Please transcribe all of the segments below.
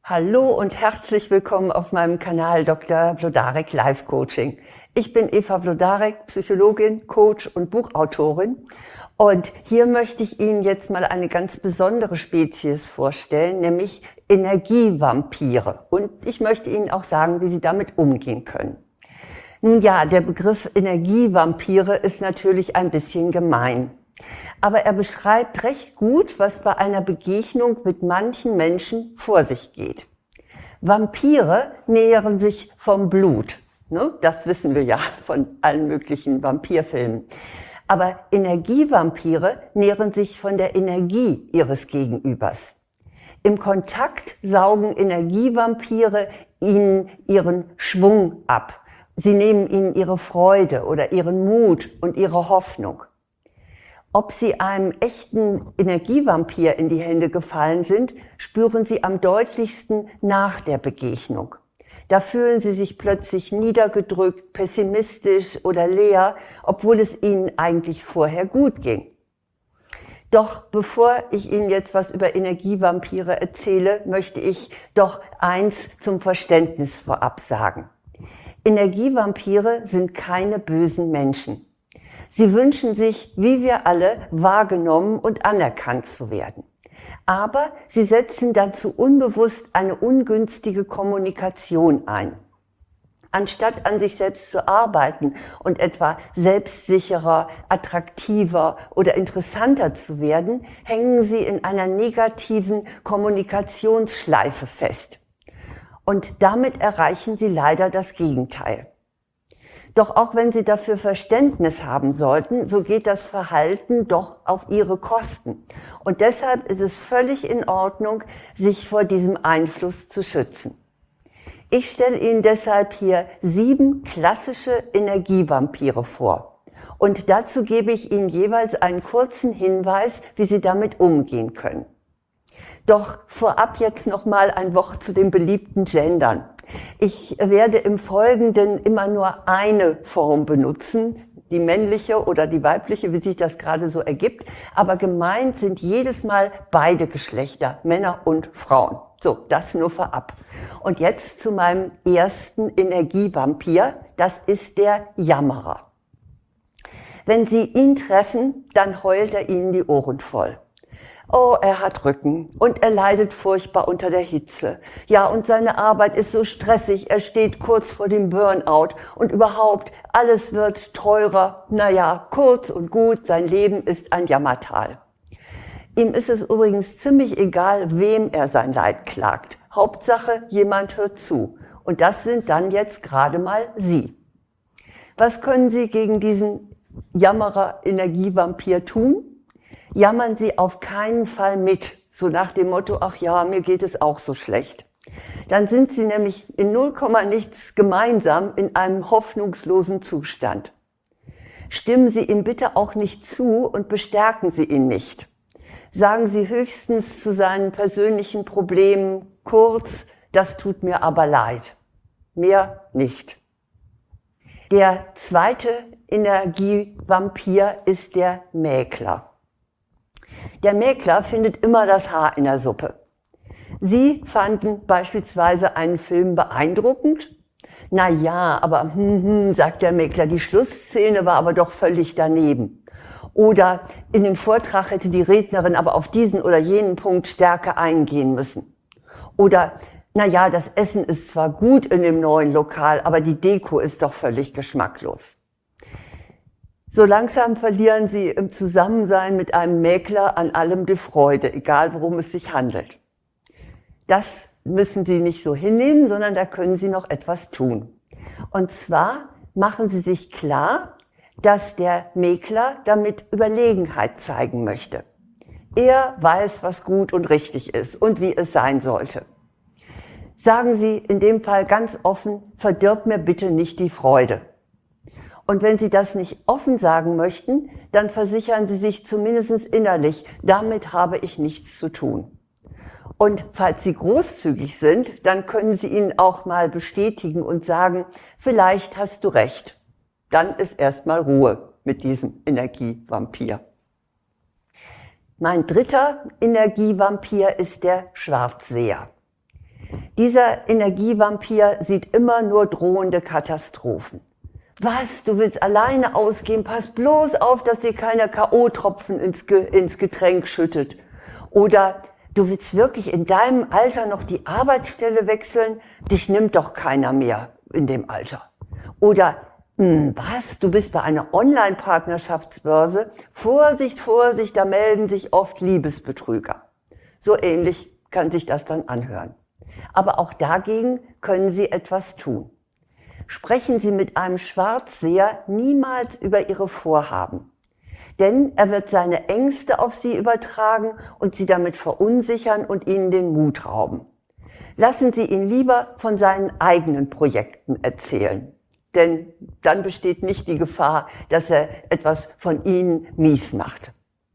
Hallo und herzlich willkommen auf meinem Kanal Dr. Wlodarek Life Coaching. Ich bin Eva Wlodarek, Psychologin, Coach und Buchautorin. Und hier möchte ich Ihnen jetzt mal eine ganz besondere Spezies vorstellen, nämlich Energievampire. Und ich möchte Ihnen auch sagen, wie Sie damit umgehen können. Nun ja, der Begriff Energievampire ist natürlich ein bisschen gemein. Aber er beschreibt recht gut, was bei einer Begegnung mit manchen Menschen vor sich geht. Vampire nähren sich vom Blut. Das wissen wir ja von allen möglichen Vampirfilmen. Aber Energievampire nähren sich von der Energie ihres Gegenübers. Im Kontakt saugen Energievampire ihnen ihren Schwung ab. Sie nehmen ihnen ihre Freude oder ihren Mut und ihre Hoffnung. Ob Sie einem echten Energievampir in die Hände gefallen sind, spüren Sie am deutlichsten nach der Begegnung. Da fühlen Sie sich plötzlich niedergedrückt, pessimistisch oder leer, obwohl es Ihnen eigentlich vorher gut ging. Doch bevor ich Ihnen jetzt was über Energievampire erzähle, möchte ich doch eins zum Verständnis vorab sagen. Energievampire sind keine bösen Menschen. Sie wünschen sich, wie wir alle, wahrgenommen und anerkannt zu werden. Aber sie setzen dazu unbewusst eine ungünstige Kommunikation ein. Anstatt an sich selbst zu arbeiten und etwa selbstsicherer, attraktiver oder interessanter zu werden, hängen sie in einer negativen Kommunikationsschleife fest. Und damit erreichen sie leider das Gegenteil. Doch auch wenn Sie dafür Verständnis haben sollten, so geht das Verhalten doch auf Ihre Kosten. Und deshalb ist es völlig in Ordnung, sich vor diesem Einfluss zu schützen. Ich stelle Ihnen deshalb hier 7 klassische Energievampire vor. Und dazu gebe ich Ihnen jeweils einen kurzen Hinweis, wie Sie damit umgehen können. Doch vorab jetzt nochmal ein Wort zu den beliebten Gendern. Ich werde im Folgenden immer nur eine Form benutzen, die männliche oder die weibliche, wie sich das gerade so ergibt. Aber gemeint sind jedes Mal beide Geschlechter, Männer und Frauen. So, das nur vorab. Und jetzt zu meinem ersten Energievampir, das ist der Jammerer. Wenn Sie ihn treffen, dann heult er Ihnen die Ohren voll. Oh, er hat Rücken und er leidet furchtbar unter der Hitze. Ja, und seine Arbeit ist so stressig, er steht kurz vor dem Burnout und überhaupt, alles wird teurer. Naja, kurz und gut, sein Leben ist ein Jammertal. Ihm ist es übrigens ziemlich egal, wem er sein Leid klagt. Hauptsache, jemand hört zu. Und das sind dann jetzt gerade mal Sie. Was können Sie gegen diesen Jammerer-Energievampir tun? Jammern Sie auf keinen Fall mit, so nach dem Motto, ach ja, mir geht es auch so schlecht. Dann sind Sie nämlich in 0, nichts gemeinsam in einem hoffnungslosen Zustand. Stimmen Sie ihm bitte auch nicht zu und bestärken Sie ihn nicht. Sagen Sie höchstens zu seinen persönlichen Problemen kurz, das tut mir aber leid. Mehr nicht. Der zweite Energievampir ist der Mäkler. Der Mäkler findet immer das Haar in der Suppe. Sie fanden beispielsweise einen Film beeindruckend. Na ja, aber sagt der Mäkler, die Schlussszene war aber doch völlig daneben. Oder in dem Vortrag hätte die Rednerin aber auf diesen oder jenen Punkt stärker eingehen müssen. Oder, na ja, das Essen ist zwar gut in dem neuen Lokal, aber die Deko ist doch völlig geschmacklos. So langsam verlieren Sie im Zusammensein mit einem Mäkler an allem die Freude, egal worum es sich handelt. Das müssen Sie nicht so hinnehmen, sondern da können Sie noch etwas tun. Und zwar machen Sie sich klar, dass der Mäkler damit Überlegenheit zeigen möchte. Er weiß, was gut und richtig ist und wie es sein sollte. Sagen Sie in dem Fall ganz offen, verdirb mir bitte nicht die Freude. Und wenn Sie das nicht offen sagen möchten, dann versichern Sie sich zumindest innerlich, damit habe ich nichts zu tun. Und falls Sie großzügig sind, dann können Sie ihn auch mal bestätigen und sagen, vielleicht hast du recht. Dann ist erstmal Ruhe mit diesem Energievampir. Mein dritter Energievampir ist der Schwarzseher. Dieser Energievampir sieht immer nur drohende Katastrophen. Was, du willst alleine ausgehen? Pass bloß auf, dass dir keiner K.O.-Tropfen ins Getränk schüttet. Oder du willst wirklich in deinem Alter noch die Arbeitsstelle wechseln? Dich nimmt doch keiner mehr in dem Alter. Oder was, du bist bei einer Online-Partnerschaftsbörse? Vorsicht, Vorsicht, da melden sich oft Liebesbetrüger. So ähnlich kann sich das dann anhören. Aber auch dagegen können Sie etwas tun. Sprechen Sie mit einem Schwarzseher niemals über Ihre Vorhaben. Denn er wird seine Ängste auf Sie übertragen und Sie damit verunsichern und Ihnen den Mut rauben. Lassen Sie ihn lieber von seinen eigenen Projekten erzählen. Denn dann besteht nicht die Gefahr, dass er etwas von Ihnen mies macht.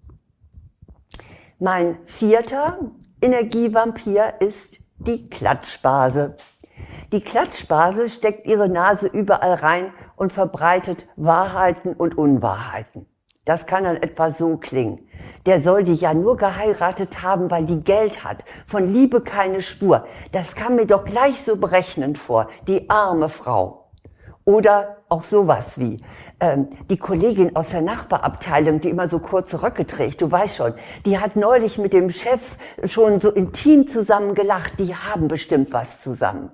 Mein 4. Energievampir ist die Klatschbase. Die Klatschbase steckt ihre Nase überall rein und verbreitet Wahrheiten und Unwahrheiten. Das kann dann etwa so klingen. Der soll die ja nur geheiratet haben, weil die Geld hat. Von Liebe keine Spur. Das kam mir doch gleich so berechnend vor. Die arme Frau. Oder auch sowas wie, die Kollegin aus der Nachbarabteilung, die immer so kurze Röcke trägt, du weißt schon, die hat neulich mit dem Chef schon so intim zusammen gelacht, die haben bestimmt was zusammen.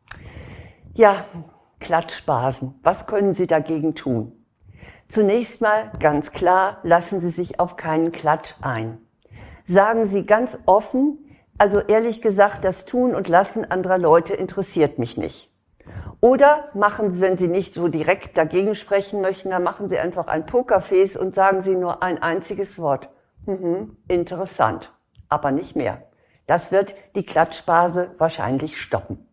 Ja, Klatschbasen, was können Sie dagegen tun? Zunächst mal ganz klar, lassen Sie sich auf keinen Klatsch ein. Sagen Sie ganz offen, also ehrlich gesagt, das Tun und Lassen anderer Leute interessiert mich nicht. Oder machen Sie, wenn Sie nicht so direkt dagegen sprechen möchten, dann machen Sie einfach ein Pokerface und sagen Sie nur ein einziges Wort. Interessant, aber nicht mehr. Das wird die Klatschbase wahrscheinlich stoppen.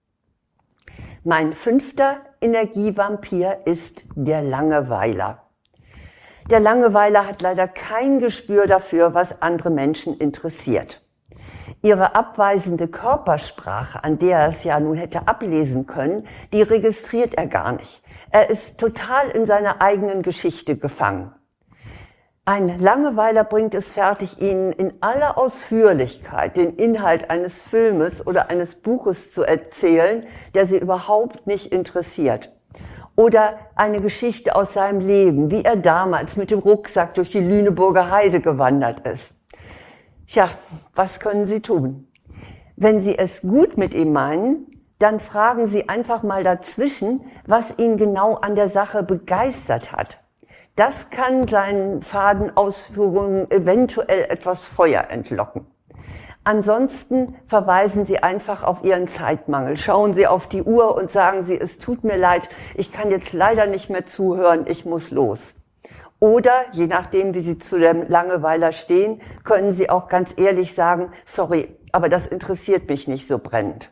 Mein 5. Energievampir ist der Langeweiler. Der Langeweiler hat leider kein Gespür dafür, was andere Menschen interessiert. Ihre abweisende Körpersprache, an der er es ja nun hätte ablesen können, die registriert er gar nicht. Er ist total in seiner eigenen Geschichte gefangen. Ein Langeweiler bringt es fertig, Ihnen in aller Ausführlichkeit den Inhalt eines Filmes oder eines Buches zu erzählen, der Sie überhaupt nicht interessiert. Oder eine Geschichte aus seinem Leben, wie er damals mit dem Rucksack durch die Lüneburger Heide gewandert ist. Tja, was können Sie tun? Wenn Sie es gut mit ihm meinen, dann fragen Sie einfach mal dazwischen, was ihn genau an der Sache begeistert hat. Das kann seinen faden Ausführungen eventuell etwas Feuer entlocken. Ansonsten verweisen Sie einfach auf Ihren Zeitmangel. Schauen Sie auf die Uhr und sagen Sie, es tut mir leid, ich kann jetzt leider nicht mehr zuhören, ich muss los. Oder, je nachdem, wie Sie zu dem Langeweiler stehen, können Sie auch ganz ehrlich sagen, sorry, aber das interessiert mich nicht so brennend.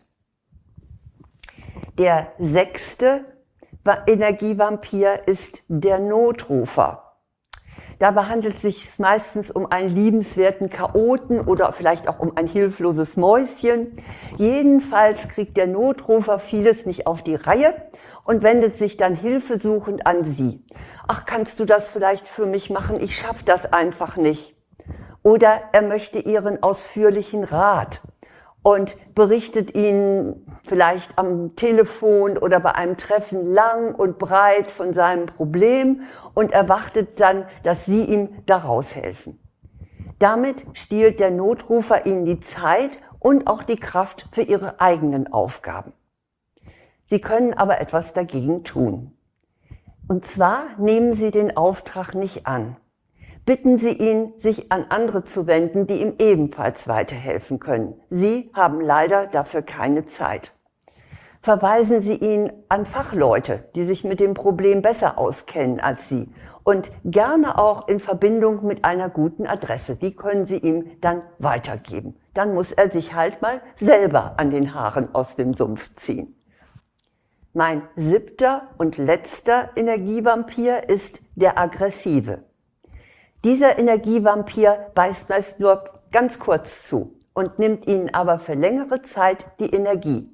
Der 6. Energievampir ist der Notrufer. Dabei handelt es sich meistens um einen liebenswerten Chaoten oder vielleicht auch um ein hilfloses Mäuschen. Jedenfalls kriegt der Notrufer vieles nicht auf die Reihe und wendet sich dann hilfesuchend an Sie. Ach, kannst du das vielleicht für mich machen? Ich schaffe das einfach nicht. Oder er möchte Ihren ausführlichen Rat und berichtet Ihnen vielleicht am Telefon oder bei einem Treffen lang und breit von seinem Problem und erwartet dann, dass Sie ihm daraus helfen. Damit stiehlt der Notrufer Ihnen die Zeit und auch die Kraft für Ihre eigenen Aufgaben. Sie können aber etwas dagegen tun. Und zwar nehmen Sie den Auftrag nicht an. Bitten Sie ihn, sich an andere zu wenden, die ihm ebenfalls weiterhelfen können. Sie haben leider dafür keine Zeit. Verweisen Sie ihn an Fachleute, die sich mit dem Problem besser auskennen als Sie und gerne auch in Verbindung mit einer guten Adresse. Die können Sie ihm dann weitergeben. Dann muss er sich halt mal selber an den Haaren aus dem Sumpf ziehen. Mein 7. und letzter Energievampir ist der Aggressive. Dieser Energievampir beißt meist nur ganz kurz zu und nimmt Ihnen aber für längere Zeit die Energie.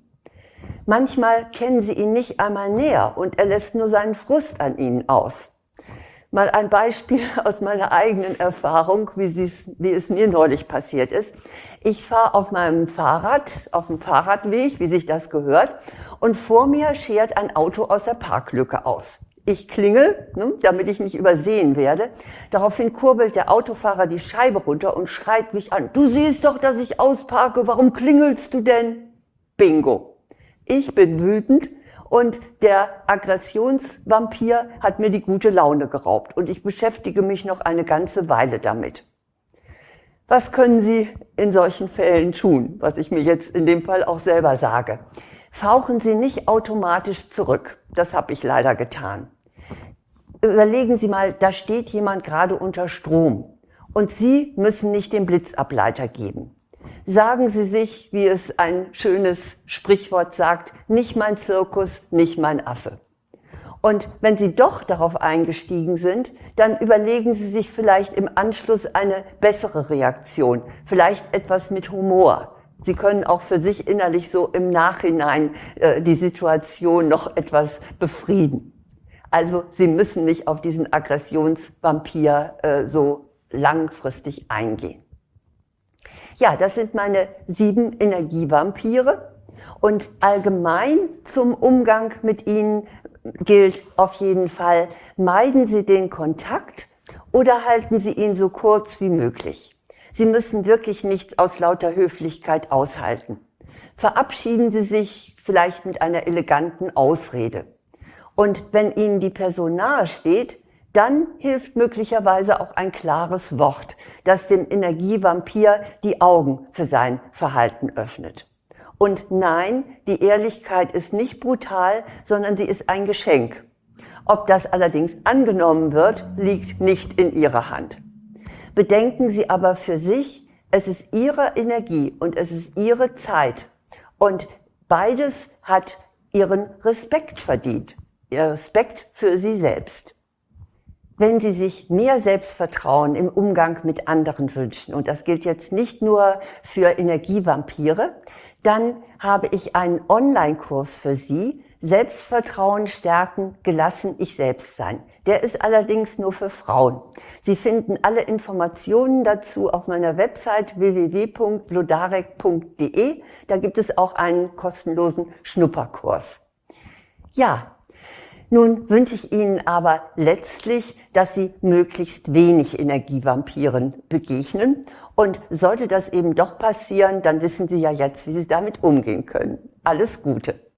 Manchmal kennen Sie ihn nicht einmal näher und er lässt nur seinen Frust an Ihnen aus. Mal ein Beispiel aus meiner eigenen Erfahrung, wie es mir neulich passiert ist. Ich fahre auf meinem Fahrrad, auf dem Fahrradweg, wie sich das gehört, und vor mir schert ein Auto aus der Parklücke aus. Ich klingel, damit ich nicht übersehen werde. Daraufhin kurbelt der Autofahrer die Scheibe runter und schreit mich an. Du siehst doch, dass ich ausparke, warum klingelst du denn? Bingo. Ich bin wütend. Und der Aggressionsvampir hat mir die gute Laune geraubt und ich beschäftige mich noch eine ganze Weile damit. Was können Sie in solchen Fällen tun, was ich mir jetzt in dem Fall auch selber sage? Fauchen Sie nicht automatisch zurück. Das habe ich leider getan. Überlegen Sie mal, da steht jemand gerade unter Strom und Sie müssen nicht den Blitzableiter geben. Sagen Sie sich, wie es ein schönes Sprichwort sagt, nicht mein Zirkus, nicht mein Affe. Und wenn Sie doch darauf eingestiegen sind, dann überlegen Sie sich vielleicht im Anschluss eine bessere Reaktion, vielleicht etwas mit Humor. Sie können auch für sich innerlich so im Nachhinein die Situation noch etwas befrieden. Also Sie müssen nicht auf diesen Aggressionsvampir so langfristig eingehen. Ja, das sind meine 7 Energievampire und allgemein zum Umgang mit ihnen gilt auf jeden Fall, meiden Sie den Kontakt oder halten Sie ihn so kurz wie möglich. Sie müssen wirklich nichts aus lauter Höflichkeit aushalten. Verabschieden Sie sich vielleicht mit einer eleganten Ausrede. Und wenn Ihnen die Person nahe steht, dann hilft möglicherweise auch ein klares Wort, das dem Energievampir die Augen für sein Verhalten öffnet. Und nein, die Ehrlichkeit ist nicht brutal, sondern sie ist ein Geschenk. Ob das allerdings angenommen wird, liegt nicht in Ihrer Hand. Bedenken Sie aber für sich, es ist Ihre Energie und es ist Ihre Zeit. Und beides hat Ihren Respekt verdient. Ihr Respekt für Sie selbst. Wenn Sie sich mehr Selbstvertrauen im Umgang mit anderen wünschen, und das gilt jetzt nicht nur für Energievampire, dann habe ich einen Online-Kurs für Sie, Selbstvertrauen stärken, gelassen ich selbst sein. Der ist allerdings nur für Frauen. Sie finden alle Informationen dazu auf meiner Website www.vlodarek.de. Da gibt es auch einen kostenlosen Schnupperkurs. Ja. Nun wünsche ich Ihnen aber letztlich, dass Sie möglichst wenig Energievampiren begegnen. Und sollte das eben doch passieren, dann wissen Sie ja jetzt, wie Sie damit umgehen können. Alles Gute!